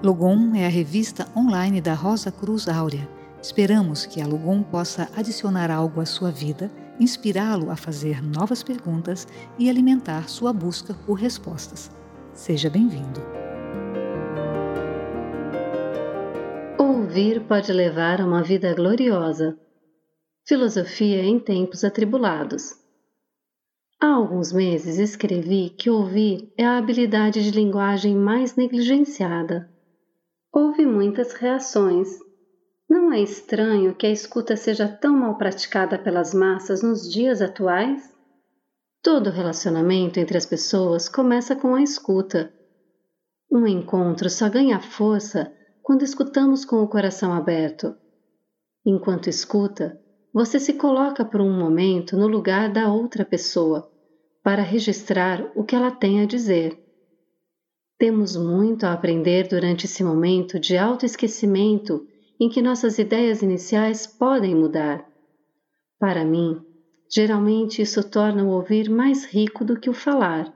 Logom é a revista online da Rosa Cruz Áurea. Esperamos que a Logom possa adicionar algo à sua vida, inspirá-lo a fazer novas perguntas e alimentar sua busca por respostas. Seja bem-vindo. Ouvir pode levar a uma vida gloriosa. Filosofia em tempos atribulados. Há alguns meses escrevi que ouvir é a habilidade de linguagem mais negligenciada. Houve muitas reações. Não é estranho que a escuta seja tão mal praticada pelas massas nos dias atuais? Todo relacionamento entre as pessoas começa com a escuta. Um encontro só ganha força quando escutamos com o coração aberto. Enquanto escuta, você se coloca por um momento no lugar da outra pessoa, para registrar o que ela tem a dizer. Temos muito a aprender durante esse momento de autoesquecimento em que nossas ideias iniciais podem mudar. Para mim, geralmente isso torna o ouvir mais rico do que o falar.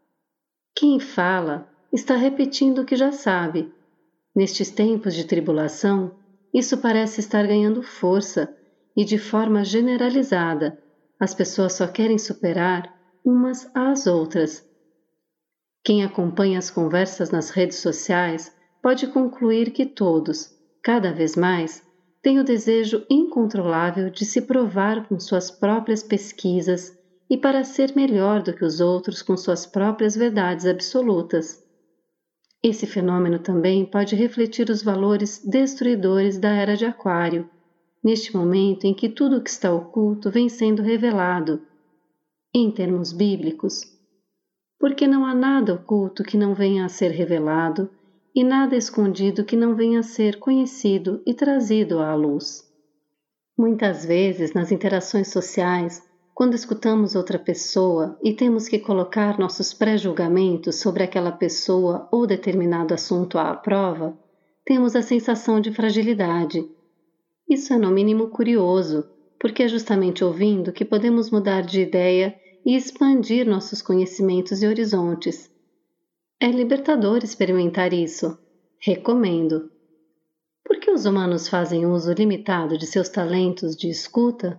Quem fala está repetindo o que já sabe. Nestes tempos de tribulação, isso parece estar ganhando força e, de forma generalizada, as pessoas só querem superar umas às outras. Quem acompanha as conversas nas redes sociais pode concluir que todos, cada vez mais, têm o desejo incontrolável de se provar com suas próprias pesquisas e para ser melhor do que os outros com suas próprias verdades absolutas. Esse fenômeno também pode refletir os valores destruidores da era de Aquário, neste momento em que tudo o que está oculto vem sendo revelado. Em termos bíblicos, porque não há nada oculto que não venha a ser revelado e nada escondido que não venha a ser conhecido e trazido à luz. Muitas vezes, nas interações sociais, quando escutamos outra pessoa e temos que colocar nossos pré-julgamentos sobre aquela pessoa ou determinado assunto à prova, temos a sensação de fragilidade. Isso é no mínimo curioso, porque é justamente ouvindo que podemos mudar de ideia e expandir nossos conhecimentos e horizontes. É libertador experimentar isso. Recomendo. Por que os humanos fazem uso limitado de seus talentos de escuta?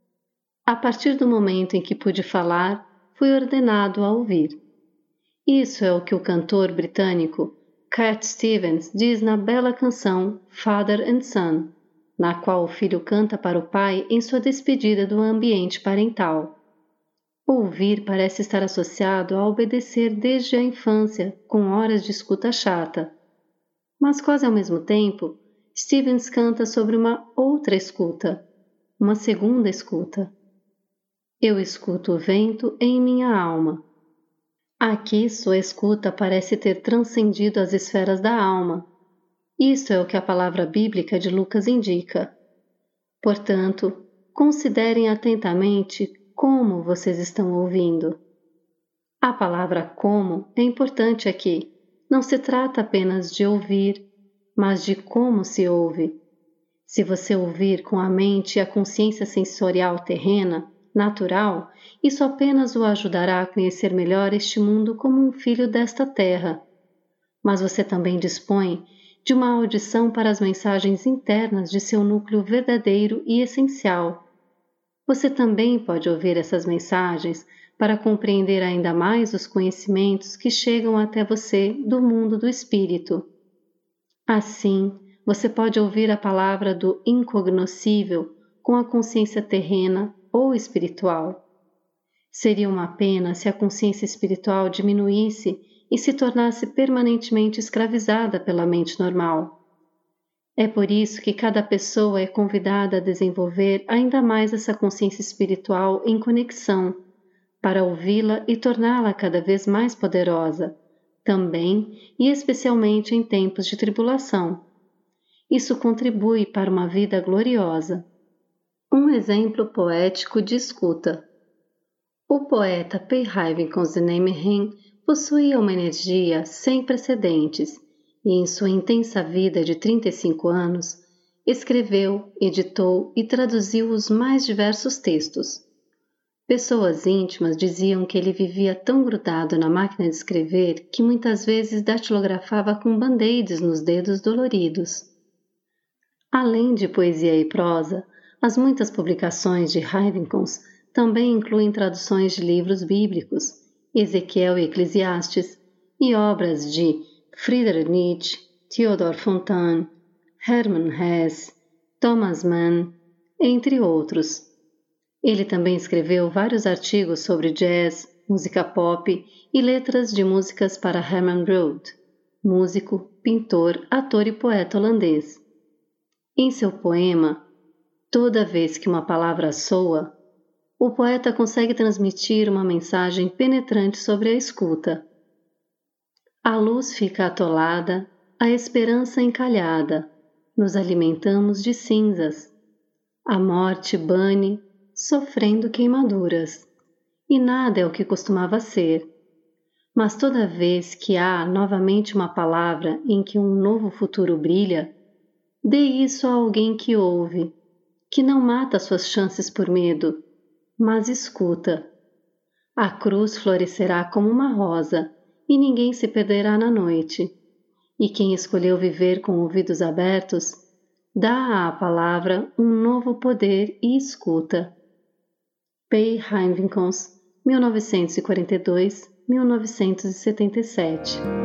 A partir do momento em que pude falar, fui ordenado a ouvir. Isso é o que o cantor britânico Cat Stevens diz na bela canção Father and Son, na qual o filho canta para o pai em sua despedida do ambiente parental. Ouvir parece estar associado a obedecer desde a infância, com horas de escuta chata. Mas quase ao mesmo tempo, Stevens canta sobre uma outra escuta, uma segunda escuta. Eu escuto o vento em minha alma. Aqui sua escuta parece ter transcendido as esferas da alma. Isso é o que a palavra bíblica de Lucas indica. Portanto, considerem atentamente como vocês estão ouvindo. A palavra como é importante aqui. Não se trata apenas de ouvir, mas de como se ouve. Se você ouvir com a mente e a consciência sensorial terrena, natural, isso apenas o ajudará a conhecer melhor este mundo como um filho desta terra. Mas você também dispõe de uma audição para as mensagens internas de seu núcleo verdadeiro e essencial. Você também pode ouvir essas mensagens para compreender ainda mais os conhecimentos que chegam até você do mundo do espírito. Assim, você pode ouvir a palavra do incognoscível com a consciência terrena ou espiritual. Seria uma pena se a consciência espiritual diminuísse e se tornasse permanentemente escravizada pela mente normal. É por isso que cada pessoa é convidada a desenvolver ainda mais essa consciência espiritual em conexão, para ouvi-la e torná-la cada vez mais poderosa, também e especialmente em tempos de tribulação. Isso contribui para uma vida gloriosa. Um exemplo poético de escuta. O poeta Peirhaven Conzenemehin possuía uma energia sem precedentes e, em sua intensa vida de 35 anos, escreveu, editou e traduziu os mais diversos textos. Pessoas íntimas diziam que ele vivia tão grudado na máquina de escrever que muitas vezes datilografava com band-aids nos dedos doloridos. Além de poesia e prosa, as muitas publicações de Hyvinkons também incluem traduções de livros bíblicos, Ezequiel e Eclesiastes, e obras de Friedrich Nietzsche, Theodor Fontane, Hermann Hesse, Thomas Mann, entre outros. Ele também escreveu vários artigos sobre jazz, música pop e letras de músicas para Herman Brood, músico, pintor, ator e poeta holandês. Em seu poema, Toda vez que uma palavra soa, o poeta consegue transmitir uma mensagem penetrante sobre a escuta. A luz fica atolada, a esperança encalhada, nos alimentamos de cinzas. A morte bane, sofrendo queimaduras, e nada é o que costumava ser. Mas toda vez que há novamente uma palavra em que um novo futuro brilha, dê isso a alguém que ouve, que não mata suas chances por medo, mas escuta. A cruz florescerá como uma rosa, e ninguém se perderá na noite. E quem escolheu viver com ouvidos abertos, dá à palavra um novo poder e escuta. P. Hyvinkons, 1942-1977